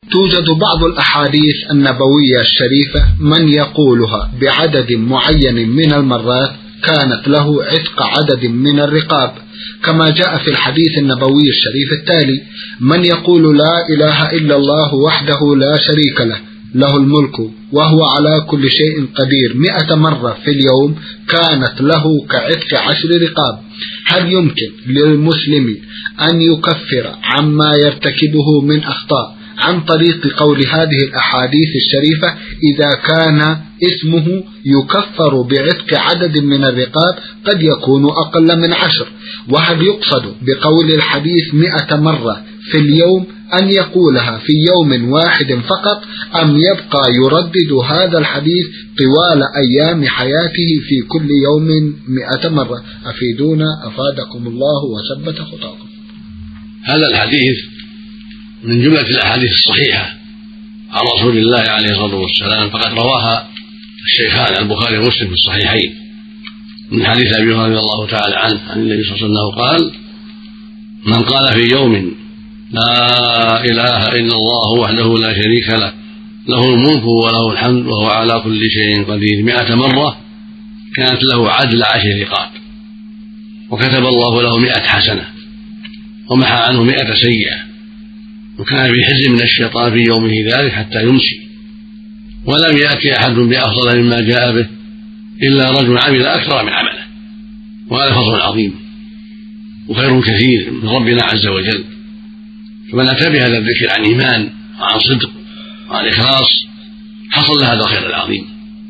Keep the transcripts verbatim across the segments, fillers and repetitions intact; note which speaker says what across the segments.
Speaker 1: توجد بعض الأحاديث النبوية الشريفة من يقولها بعدد معين من المرات كانت له عتق عدد من الرقاب، كما جاء في الحديث النبوي الشريف التالي: من يقول لا إله إلا الله وحده لا شريك له له الملك وهو على كل شيء قدير مئة مرة في اليوم كانت له كعتق عشر رقاب. هل يمكن للمسلم أن يكفر عما يرتكبه من أخطاء عن طريق قول هذه الأحاديث الشريفة إذا كان اسمه يكفر بعتق عدد من الرقاب قد يكون أقل من عشر؟ وهل يقصد بقول الحديث مئة مرة في اليوم أن يقولها في يوم واحد فقط، أم يبقى يردد هذا الحديث طوال أيام حياته في كل يوم مئة مرة؟ أفيدونا أفادكم الله وثبت خطاكم.
Speaker 2: هذا الحديث من جملة الأحاديث الصحيحة عن رسول الله عليه الصلاة والسلام، فقد رواها الشيخان البخاري ومسلم في الصحيحين من حديث أبي هريرة رضي الله تعالى عنه عن النبي صلى الله عليه وسلم قال: من قال في يوم لا إله إلا الله وحده لا شريك له له الملك وله الحمد وهو على كل شيء قدير مئة مرة كانت له عدل عشر رقاب، وكتب الله له مئة حسنة ومحى عنه مئة سيئة، وكان في حزب من الشيطان في يومه ذلك حتى يمسي، ولم يأتي أحد بأفضل مما جاء به إلا رجل عمل أكثر من عمله. وهذا فضل عظيم وخير كثير من ربنا عز وجل. فمن أتى بهذا الذكر عن إيمان وعن صدق وعن إخلاص حصل له هذا الخير العظيم.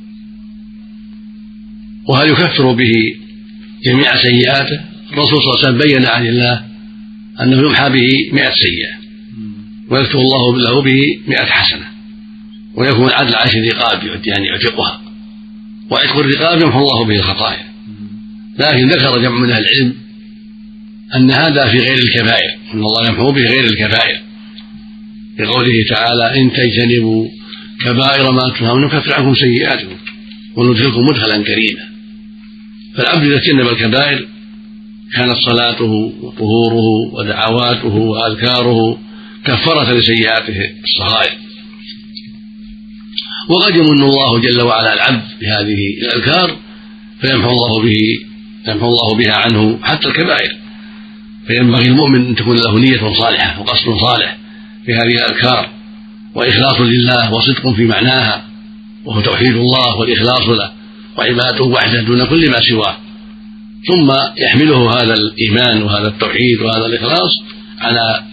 Speaker 2: وهل يكفر به جميع سيئاته؟ الرسول صلى الله عليه وسلم بين عن الله أنه يمحى به مئة سيئة ويكتب الله له به مئة حسنة، ويكون عدل عشر رقاب يعني يعتقها، وعتق الرقاب يمحو الله به الخطايا. لكن ذكر جمع من أهل العلم أن هذا في غير الكبائر، أن الله يمحو به غير الكبائر، لقوله تعالى: إن تجتنبوا كبائر ما تنهون نكفر عنكم سيئاتكم وندخلكم مدخلا كريما. فالعبد إذا اجتنب الكبائر كانت صلاته وطهوره ودعواته وأذكاره كفرة لسيئاته الصغائر. وقد يمن الله جل وعلا العبد بهذه الأذكار فيمحو الله به يمحو الله بها عنه حتى الكبائر. فينبغي المؤمن أن تكون له نية صالحة وقصد صالح في هذه الأذكار، وإخلاص لله وصدق في معناها، وهو توحيد الله والإخلاص له وعبادته وحده دون كل ما سواه. ثم يحمله هذا الإيمان وهذا التوحيد وهذا الإخلاص على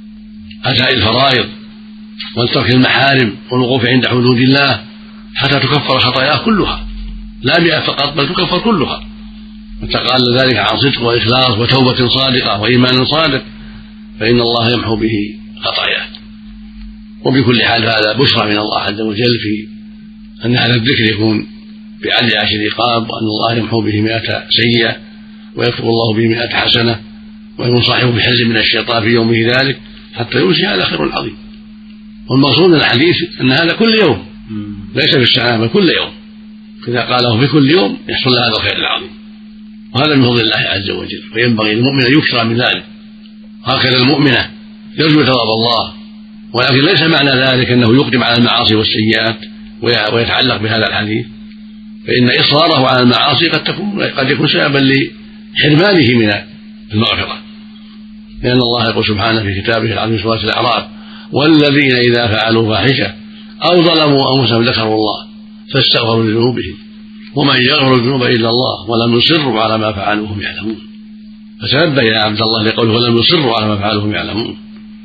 Speaker 2: أداء الفرائض وترك المحارم والوقوف عند حدود الله حتى تكفر خطاياه كلها، لا مئة فقط بل تكفر كلها. وتقال ذلك عن صدق وإخلاص وتوبة صادقة وإيمان صادق، فإن الله يمحو به خطاياه. وبكل حال هذا بشرى من الله عز وجل في أن هذا الذكر يكون بعدل عشر رقاب، وأن الله يمحو به مئة سيئة ويكتب الله به مئة حسنة، ويكون صاحبه بحزب من الشيطان في يومه ذلك حتى يمسي. هذا خير عظيم. والمقصود من الحديث أن هذا كل يوم ليس في السنة بل كل يوم، إذا قاله في كل يوم يحصل هذا الخير العظيم، وهذا من فضل الله عز وجل. وينبغي للمؤمن أن يكثر من ذلك، هكذا المؤمنة يرجو ثواب الله، ولكن ليس معنى ذلك أنه يقدم على المعاصي والسيئات ويتعلق بهذا الحديث، فإن إصراره على المعاصي قد تكون قد يكون سببا لحرمانه من المغفرة، لأن الله يقول سبحانه في كتابه العظيم سورة الأعراف: والذين إذا فعلوا فاحشة أو ظلموا أنفسهم ذكروا الله فاستغفروا لذنوبهم ومن يغفر الذنوب إلا الله ولم يصروا على ما فعلوا وهم يعلمون. فتنبه يا عبد الله لقوله ولم يصروا على ما فعلوا وهم يعلمون.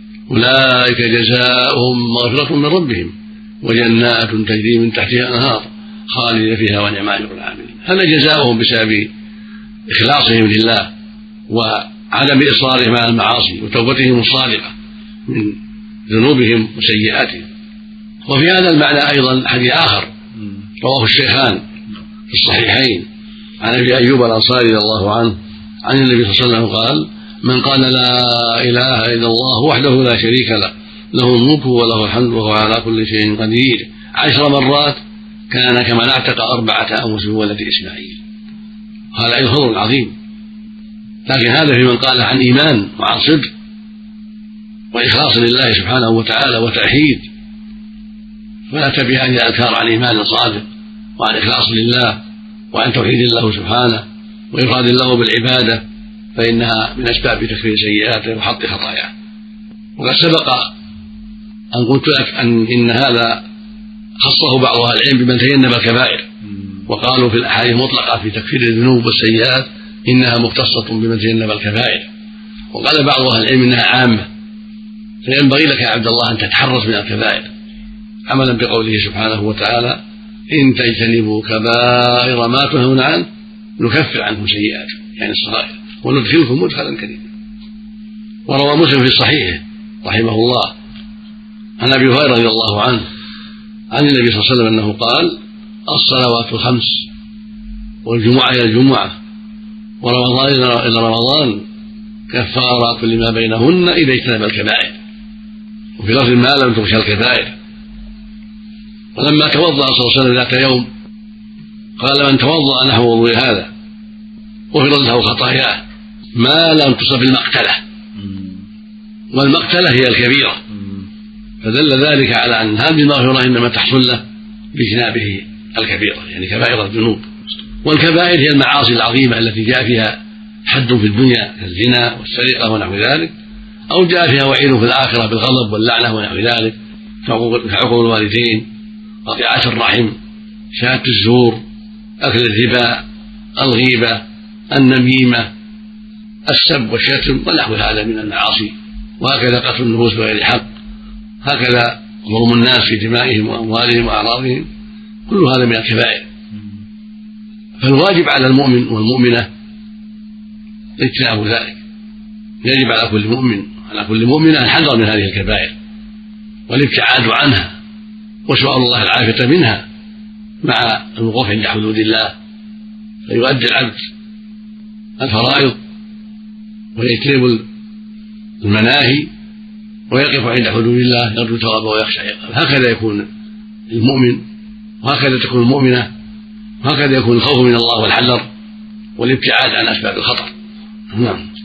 Speaker 2: أولئك جزاؤهم مغفرة من ربهم وجنات تجري من تحتها الأنهار خالدين فيها ونعم أجر العاملين. هذا جزاؤهم بسبب إخلاصهم لله وعدم إصرارهم على المعاصي وتوبتهم الصادقة من ذنوبهم وسيئاتهم. وفي هذا المعنى أيضا حديث آخر رواه الشيخان في الصحيحين عن أبي أيوب الأنصاري رضي الله عنه عن النبي صلى الله عليه وسلم قال: من قال لا إله إلا الله وحده لا شريك له له الملك وله الحمد وهو على كل شيء قدير عشر مرات كان كمن اعتق أربعة أنفس من ولد إسماعيل. هذا أيضا فضل عظيم، لكن هذا في من قال عن إيمان وعن صدق وإخلاص لله سبحانه وتعالى وتأحيد، فأتى بهذه الأذكار عن إيمان صادق وعن إخلاص لله وعن توحيد الله سبحانه وإفراد الله بالعبادة، فإنها من أسباب تكفير سيئاته وحط خطاياه. وقد سبق أن قلت لك أن إن هذا خصه بعض أهل العلم بمن تجنب الكبائر، وقالوا في الأحاديث المطلقة في تكفير الذنوب والسيئات إنها مختصة بمن تجنب الكبائر، وقال بعض أهل العلم إنها عامة، فينبغي لك يا عبد الله أن تتحرز من الكبائر عملا بقوله سبحانه وتعالى: إن تجتنبوا كبائر ما تنهون عنه نكفر عنكم سيئاتكم، يعني الصغائر، وندخلكم مدخلا كريما. وروى مسلم في صحيحه رحمه الله عن أبي هريرة رضي الله عنه عن النبي صلى الله عليه وسلم أنه قال: الصلوات الخمس والجمعة إلى الجمعة ورمضان إلى رمضان كفارات لما بينهن إذا اجتنب الكبائر، وفي لفظ ما لم تغش الكبائر. ولما توضأ صلى الله عليه وسلم ذات يوم قال: من توضأ نحو وضوء هذا غفرت له خطاياه ما لم تصب المقتلة، والمقتلة هي الكبيرة، فدل ذلك على أن هذه المغفرة إنما تحصل له باجتنابه الكبيرة، يعني كبائر الذنوب. والكبائر هي المعاصي العظيمة التي جاء فيها حد في الدنيا كالزنا والسرقة ونحو ذلك، أو جاء فيها وعيد في الآخرة بالغضب واللعنة ونحو ذلك، كعقوق الوالدين، قطيعة الرحم، شهادة الزور، أكل الربا، الغيبة، النميمة، السب والشتم ونحو هذا من المعاصي، وهكذا قتل النفوس بغير حق، هكذا ظلم الناس في دمائهم وأموالهم وأعراضهم، كل هذا من الكبائر. فالواجب على المؤمن والمؤمنة اجتناب ذلك، يجب على كل مؤمن على كل مؤمنة الحذر من هذه الكبائر والابتعاد عنها وسؤال الله العافية منها مع الوقوف عند حدود الله، فيؤدي العبد الفرائض ويجتنب المناهي ويقف عند حدود الله يرجو ثوابه ويخشى عقابه. هكذا يكون المؤمن، وهكذا تكون المؤمنة، وهكذا يكون الخوف من الله والحذر والابتعاد عن أسباب الخطر. نعم.